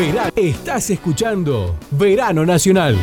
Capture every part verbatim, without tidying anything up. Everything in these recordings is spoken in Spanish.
Verano. Estás escuchando Verano Nacional.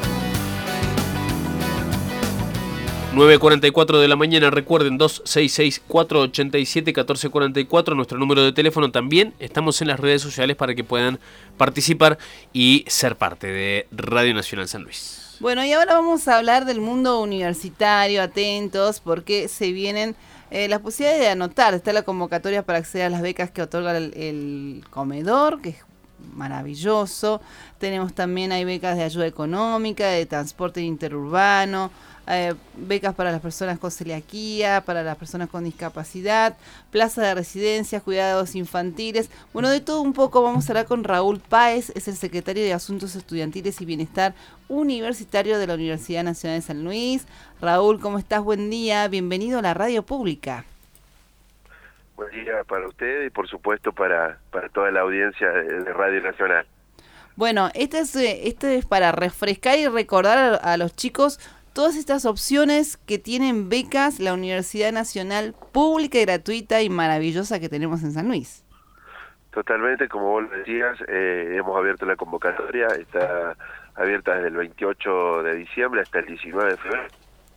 nueve cuarenta y cuatro de la mañana, recuerden dos seis seis, cuatro ocho siete, uno cuatro cuatro cuatro, nuestro número de teléfono. También estamos en las redes sociales para que puedan participar y ser parte de Radio Nacional San Luis. Bueno, y ahora vamos a hablar del mundo universitario, atentos, porque se vienen eh, las posibilidades de anotar. Está la convocatoria para acceder a las becas que otorga el, el comedor, que es maravilloso. Tenemos también, hay becas de ayuda económica, de transporte interurbano, Eh, becas para las personas con celiaquía, para las personas con discapacidad, plaza de residencia, cuidados infantiles. Bueno, de todo un poco vamos a hablar con Raúl Páez, es el secretario de Asuntos Estudiantiles y Bienestar Universitario de la Universidad Nacional de San Luis. Raúl, ¿cómo estás? Buen día, bienvenido a la radio pública. Buen día para usted y por supuesto para, para toda la audiencia de, de Radio Nacional. Bueno, esto es, esto es para refrescar y recordar a, a los chicos todas estas opciones que tienen becas la Universidad Nacional Pública y Gratuita y maravillosa que tenemos en San Luis. Totalmente, como vos lo decías, eh, hemos abierto la convocatoria, está abierta desde el veintiocho de diciembre hasta el diecinueve de febrero.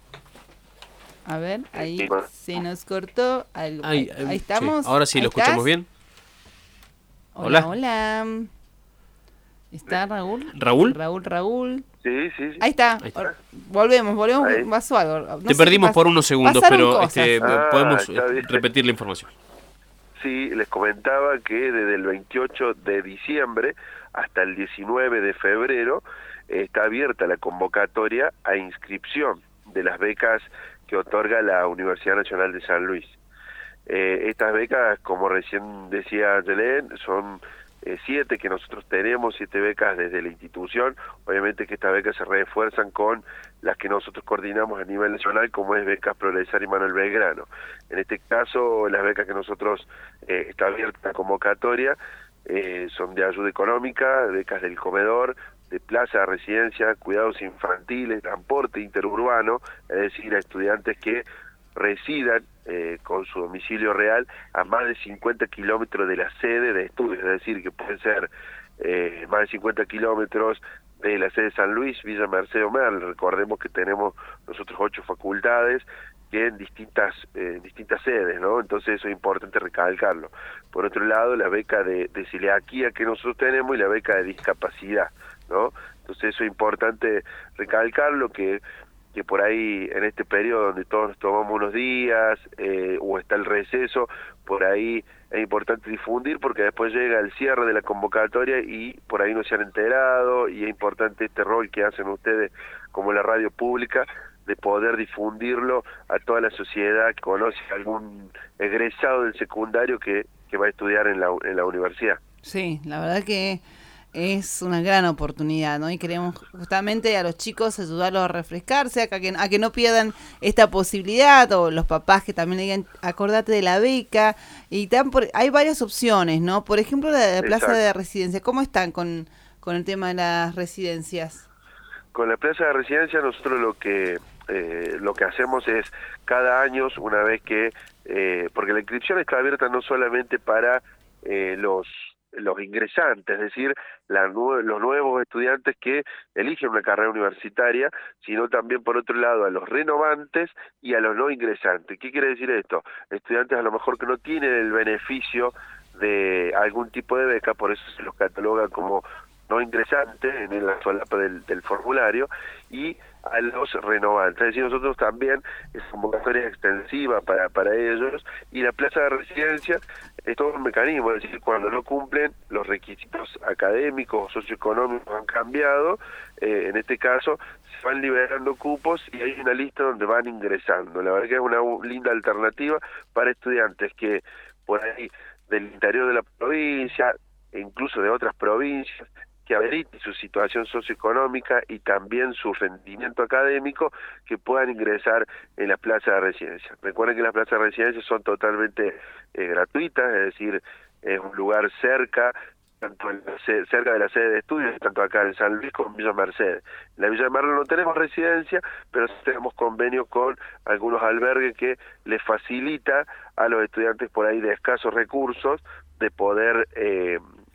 A ver, ahí se nos cortó algo. Ahí, ahí, ahí estamos. Sí. Ahora sí, ¿lo escuchamos bien? Hola, hola. ¿Está Raúl? ¿Raúl? Raúl, Raúl. Sí, sí, sí. Ahí está. Ahí está. Volvemos, volvemos. Ahí. Pasó algo. No Te perdimos por unos segundos, pero este, ah, podemos repetir la información. Sí, les comentaba que desde el veintiocho de diciembre hasta el diecinueve de febrero eh, está abierta la convocatoria a inscripción de las becas que otorga la Universidad Nacional de San Luis. Eh, estas becas, como recién decía Yelén, son eh, siete que nosotros tenemos, siete becas desde la institución. Obviamente que estas becas se refuerzan con las que nosotros coordinamos a nivel nacional, como es Becas Progresar y Manuel Belgrano. En este caso, las becas que nosotros, eh, está abierta la convocatoria, eh, son de ayuda económica, becas del comedor, de plaza de residencia, cuidados infantiles, transporte interurbano, es decir, a estudiantes que residan eh, con su domicilio real a más de cincuenta kilómetros de la sede de estudios, es decir, que pueden ser eh, más de cincuenta kilómetros de la sede de San Luis, Villa Merced o Merlo. Recordemos que tenemos nosotros ocho facultades que en distintas eh, distintas sedes, ¿no? Entonces eso es importante recalcarlo. Por otro lado, la beca de, de celiaquía que nosotros tenemos y la beca de discapacidad, ¿no? Entonces eso es importante recalcarlo, que que por ahí en este periodo donde todos nos tomamos unos días eh, o está el receso, por ahí es importante difundir, porque después llega el cierre de la convocatoria y por ahí no se han enterado, y es importante este rol que hacen ustedes como la radio pública de poder difundirlo a toda la sociedad que conoce a algún egresado del secundario que, que va a estudiar en la, en la universidad. Sí, la verdad que es una gran oportunidad, ¿no? Y queremos justamente a los chicos ayudarlos a refrescarse, a que, a que no pierdan esta posibilidad, o los papás que también le digan, acordate de la beca. Y tan por, hay varias opciones, ¿no? Por ejemplo, la, la plaza de residencia. ¿Cómo están con, con el tema de las residencias? Con la plaza de residencia nosotros lo que eh, lo que hacemos es cada año, una vez que, eh, porque la inscripción está abierta no solamente para eh, los los ingresantes, es decir, la, los nuevos estudiantes que eligen una carrera universitaria, sino también, por otro lado, a los renovantes y a los no ingresantes. ¿Qué quiere decir esto? Estudiantes a lo mejor que no tienen el beneficio de algún tipo de beca, por eso se los cataloga como no ingresantes en la solapa del, del formulario, y a los renovantes. Es decir, nosotros también, es convocatoria extensiva para, para ellos, y la plaza de residencia es todo un mecanismo, es decir, cuando no cumplen los requisitos académicos o socioeconómicos han cambiado, eh, en este caso se van liberando cupos y hay una lista donde van ingresando. La verdad que es una linda alternativa para estudiantes que por ahí del interior de la provincia, e incluso de otras provincias, que amerite su situación socioeconómica y también su rendimiento académico, que puedan ingresar en las plazas de residencia. Recuerden que las plazas de residencia son totalmente eh, gratuitas, es decir, es un lugar cerca, tanto en la sede, cerca de la sede de estudios, tanto acá en San Luis como en Villa Merced. En la Villa de Merlo no tenemos residencia, pero sí tenemos convenio con algunos albergues que les facilita a los estudiantes por ahí de escasos recursos de poder eh,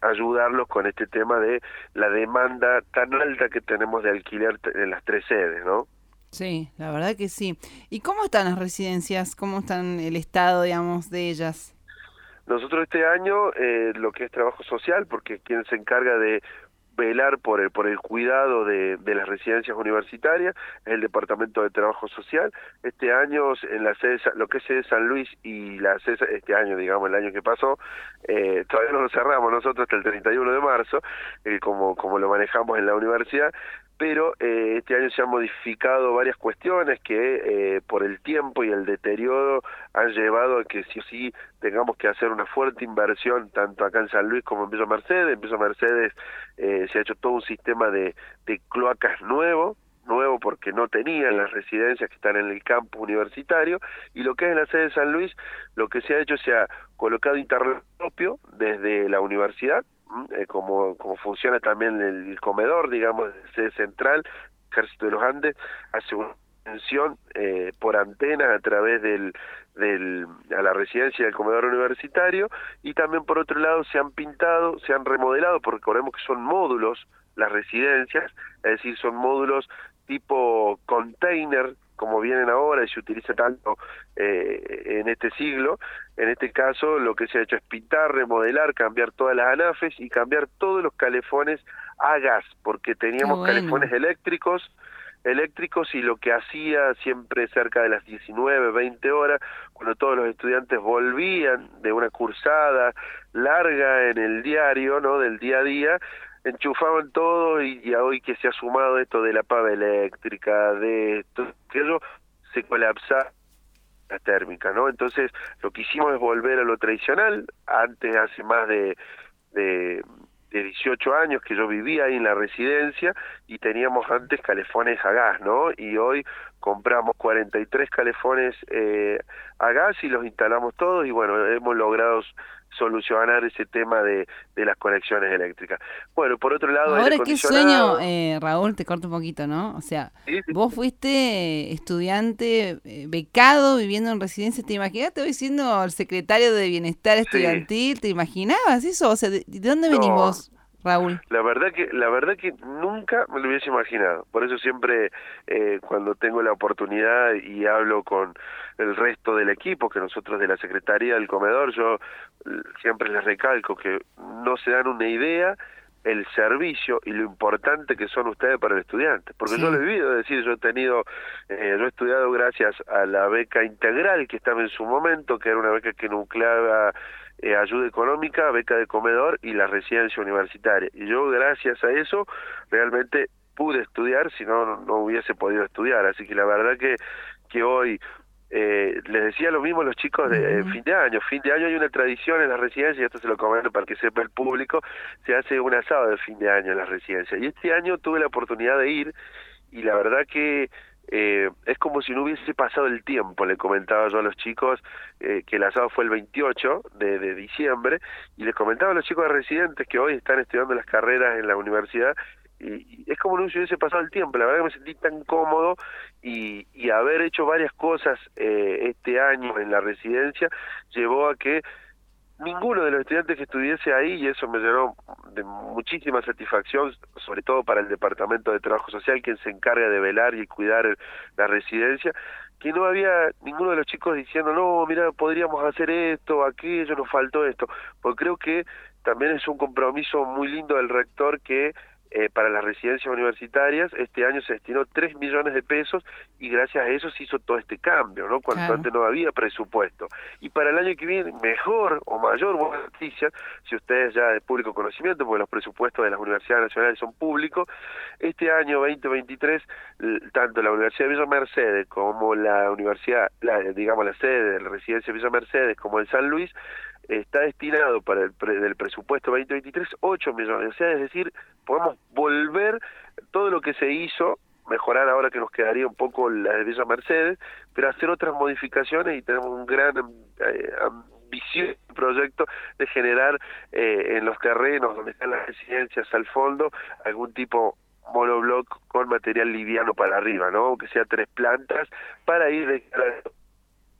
ayudarlos con este tema de la demanda tan alta que tenemos de alquiler en las tres sedes, ¿no? Sí, la verdad que sí. ¿Y cómo están las residencias? ¿Cómo están el estado, digamos, de ellas? Nosotros este año, eh, lo que es trabajo social, porque quien se encarga de velar por el, por el cuidado de, de las residencias universitarias es el Departamento de Trabajo Social. Este año, en la sede, lo que es sede San Luis y la sede, este año, digamos, el año que pasó, eh, todavía no lo cerramos nosotros hasta el treinta y uno de marzo, eh, como, como lo manejamos en la universidad, pero eh, este año se han modificado varias cuestiones que eh, por el tiempo y el deterioro han llevado a que sí o sí tengamos que hacer una fuerte inversión tanto acá en San Luis como en Villa Mercedes. En Villa Mercedes eh, se ha hecho todo un sistema de, de cloacas nuevo, nuevo porque no tenían las residencias que están en el campus universitario, y lo que es en la sede de San Luis, lo que se ha hecho, se ha colocado internet propio desde la universidad, Eh, como, como funciona también el comedor, digamos, de sede central. Ejército de los Andes hace una extensión eh, por antena a través del, del a la residencia del comedor universitario, y también por otro lado se han pintado, se han remodelado, porque recordemos que son módulos las residencias, es decir, son módulos tipo container, como vienen ahora y se utiliza tanto eh, en este siglo. En este caso lo que se ha hecho es pintar, remodelar, cambiar todas las anafes y cambiar todos los calefones a gas, porque teníamos bueno. calefones eléctricos, eléctricos y lo que hacía siempre cerca de las diecinueve, veinte horas, cuando todos los estudiantes volvían de una cursada larga en el diario, ¿no?, del día a día, enchufaban todo, y, y hoy que se ha sumado esto de la pava eléctrica, de esto, que eso se colapsa la térmica, ¿no? Entonces lo que hicimos es volver a lo tradicional. Antes, hace más de, de, de dieciocho años que yo vivía ahí en la residencia y teníamos antes calefones a gas, ¿no? Y hoy compramos cuarenta y tres calefones eh, a gas y los instalamos todos, y bueno, hemos logrado solucionar ese tema de, de las conexiones eléctricas. Bueno, por otro lado, ahora qué sueño, acondicionado. eh, Raúl, te corto un poquito, ¿no? O sea, Sí, sí. vos fuiste estudiante eh, becado viviendo en residencia, ¿te imaginás? Te voy siendo el secretario de Bienestar Estudiantil, ¿te imaginabas eso? O sea, ¿de, de dónde venís No. vos, Raúl? La verdad que la verdad que nunca me lo hubiese imaginado. Por eso siempre eh, cuando tengo la oportunidad y hablo con el resto del equipo, que nosotros de la Secretaría del Comedor, yo siempre les recalco que no se dan una idea el servicio y lo importante que son ustedes para el estudiante, porque Sí. yo lo he vivido, es decir, yo he tenido, eh, yo he estudiado gracias a la beca integral que estaba en su momento, que era una beca que nucleaba eh, ayuda económica, beca de comedor y la residencia universitaria, y yo gracias a eso realmente pude estudiar, si no, no hubiese podido estudiar, así que la verdad que, que hoy Eh, les decía lo mismo a los chicos de eh, fin de año. Fin de año hay una tradición en las residencias, y esto se lo comento para que sepa el público, se hace un asado de fin de año en las residencias. Y este año tuve la oportunidad de ir, y la verdad que eh, es como si no hubiese pasado el tiempo. Le comentaba yo a los chicos eh, que el asado fue el veintiocho de, de diciembre, y les comentaba a los chicos de residentes que hoy están estudiando las carreras en la universidad, y es como no se hubiese pasado el tiempo. La verdad que me sentí tan cómodo, y, y haber hecho varias cosas eh, este año en la residencia llevó a que ninguno de los estudiantes que estuviese ahí, y eso me llenó de muchísima satisfacción, sobre todo para el Departamento de Trabajo Social, quien se encarga de velar y cuidar el, la residencia, que no había ninguno de los chicos diciendo, no, mira, podríamos hacer esto, aquello, nos faltó esto, porque creo que también es un compromiso muy lindo del rector que Eh, para las residencias universitarias este año se destinó tres millones de pesos, y gracias a eso se hizo todo este cambio, ¿no? Cuando Claro. antes no había presupuesto. Y para el año que viene, mejor o mayor buena noticia, si ustedes ya de público conocimiento, porque los presupuestos de las universidades nacionales son públicos, este año veinte veintitrés, tanto la Universidad de Villa Mercedes como la universidad, la, digamos la sede de la residencia de Villa Mercedes como el San Luis, está destinado para el pre, del presupuesto veinte veintitrés ocho millones, o sea, es decir, podemos volver todo lo que se hizo, mejorar ahora que nos quedaría un poco la de Villa Mercedes, pero hacer otras modificaciones, y tenemos un gran eh, ambicioso proyecto de generar eh, en los terrenos donde están las residencias al fondo algún tipo monobloc con material liviano para arriba, ¿no? Que sea tres plantas, para ir de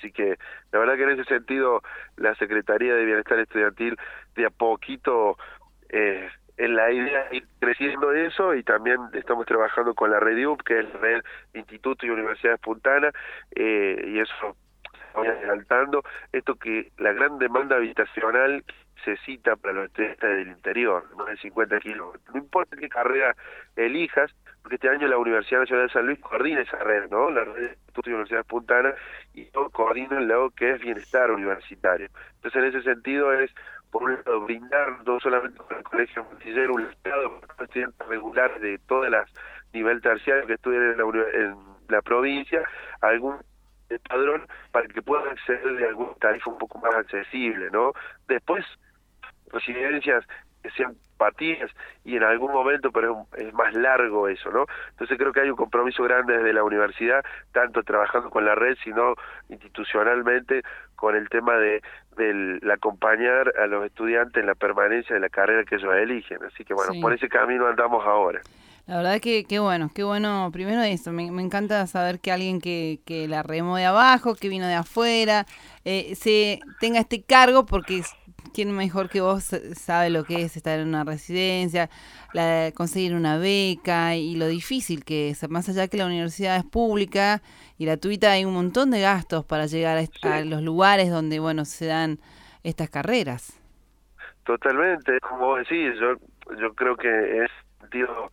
Así que la verdad que en ese sentido la Secretaría de Bienestar Estudiantil de a poquito eh, en la idea de ir creciendo eso, y también estamos trabajando con la Red U P, que es la Red Instituto y Universidades Puntanas, eh, y eso voy adelantando, esto que la gran demanda habitacional se cita para los estudiantes del interior, más de cincuenta kilómetros. No importa qué carrera elijas, porque este año la Universidad Nacional de San Luis coordina esa red, ¿no? La red de Institutos y Universidades Puntanas, y todo coordina lo que es bienestar universitario. Entonces, en ese sentido es, por un lado, brindar no solamente con el Colegio Montillero un estado para los estudiantes regulares de todas las nivel terciario que estudian en la, en la provincia, algún padrón para que puedan acceder de alguna tarifa un poco más accesible, ¿no? Después, residencias que sean patías, y en algún momento, pero es, es más largo eso, ¿no? Entonces creo que hay un compromiso grande desde la universidad, tanto trabajando con la red, sino institucionalmente con el tema de del acompañar a los estudiantes en la permanencia de la carrera que ellos eligen. Así que bueno, sí, por ese camino andamos ahora. La verdad que qué bueno, qué bueno, primero eso, me, me encanta saber que alguien que, que la remó de abajo, que vino de afuera, eh, se tenga este cargo, porque quién mejor que vos sabe lo que es estar en una residencia, la, conseguir una beca y lo difícil que es, más allá que la universidad es pública y gratuita, hay un montón de gastos para llegar a, sí, a los lugares donde, bueno, se dan estas carreras. Totalmente, como vos decís, yo, yo creo que en ese sentido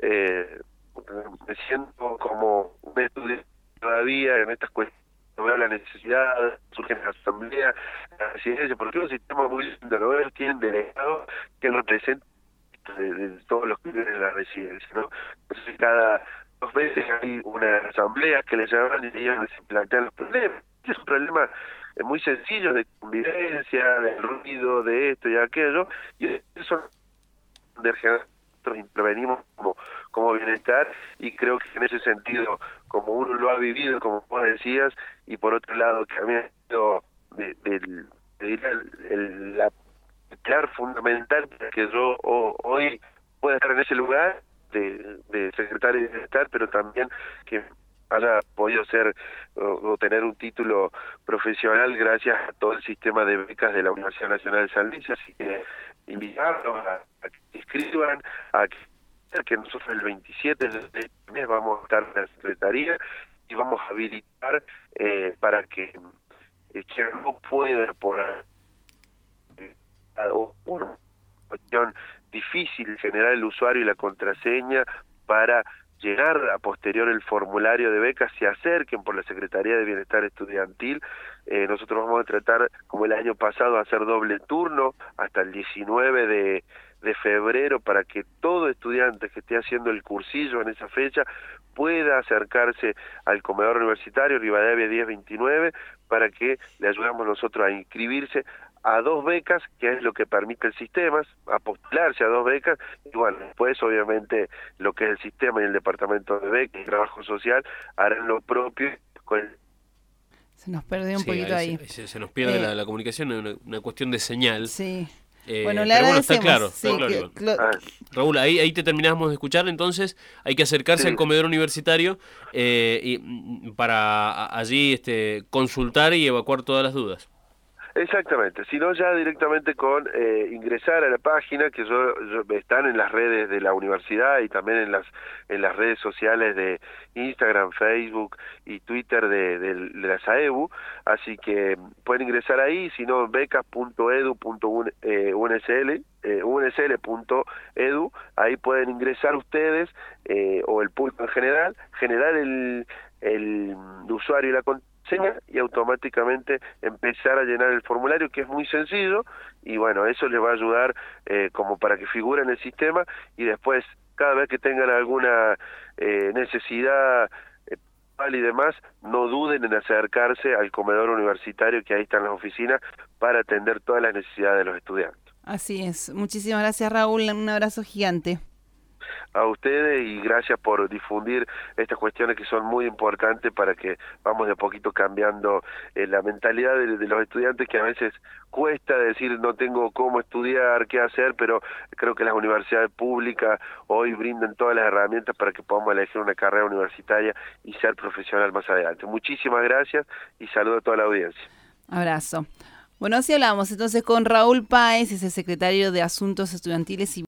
eh, me siento como un estudiante todavía en estas cuestiones. No veo la necesidad, surgen las asambleas, la residencia, porque es un sistema muy lindo, ¿no? Ellos tienen delegados que representan de, de todos los que viven en la residencia, ¿no? Entonces cada dos veces hay una asamblea que les llaman y ellos se plantean los problemas. Es un problema muy sencillo de convivencia, de ruido, de esto y aquello, y eso de nosotros intervenimos como, como bienestar, y creo que en ese sentido, como uno lo ha vivido, como vos decías, y por otro lado que a mí ha sido de, de, de, de el, el, la clave fundamental para que yo o, hoy pueda estar en ese lugar de, de secretario de bienestar, pero también que haya podido ser o, o tener un título profesional gracias a todo el sistema de becas de la Universidad Nacional de San Luis. Así que invitarlos a, a que se inscriban, a que, a que nosotros el veintisiete de este mes vamos a estar en la Secretaría y vamos a habilitar eh, para que eh, quien no pueda por, eh, o por cuestión difícil generar el usuario y la contraseña para llenar a posterior el formulario de becas, se acerquen por la Secretaría de Bienestar Estudiantil. Eh, nosotros vamos a tratar, como el año pasado, a hacer doble turno hasta el diecinueve de, de febrero, para que todo estudiante que esté haciendo el cursillo en esa fecha pueda acercarse al comedor universitario Rivadavia diez veintinueve, para que le ayudemos nosotros a inscribirse a dos becas, que es lo que permite el sistema, a postularse a dos becas, y bueno, después obviamente lo que es el sistema y el departamento de becas y trabajo social harán lo propio con el... Se nos perdió un sí, poquito ahí. ahí. Se, se nos pierde eh, la, la comunicación, es una, una cuestión de señal. Sí. Eh, bueno, le pero bueno, está agradecemos. claro. Sí, está claro que, lo... ah. Raúl, ahí, ahí te terminamos de escuchar, entonces hay que acercarse sí. al comedor universitario eh, y, para a, allí este, consultar y evacuar todas las dudas. Exactamente, si no ya directamente con eh, ingresar a la página, que yo, yo, están en las redes de la universidad y también en las en las redes sociales de Instagram, Facebook y Twitter de, de, de la SAEBU, así que pueden ingresar ahí, si no becas punto edu punto u n s l, eh, u n s l punto edu, ahí pueden ingresar ustedes eh, o el público en general, generar el, el usuario y la contraseña y automáticamente empezar a llenar el formulario, que es muy sencillo, y bueno, eso les va a ayudar eh, como para que figure en el sistema, y después cada vez que tengan alguna eh, necesidad eh, y demás, no duden en acercarse al comedor universitario, que ahí están las oficinas para atender todas las necesidades de los estudiantes. Así es, muchísimas gracias, Raúl, un abrazo gigante. a ustedes y gracias por difundir estas cuestiones que son muy importantes para que vamos de a poquito cambiando eh, la mentalidad de, de los estudiantes, que a veces cuesta decir no tengo cómo estudiar, qué hacer, pero creo que las universidades públicas hoy brindan todas las herramientas para que podamos elegir una carrera universitaria y ser profesional más adelante. Muchísimas gracias y saludo a toda la audiencia. Abrazo. Bueno, así hablamos entonces con Raúl Páez, es el secretario de Asuntos Estudiantiles y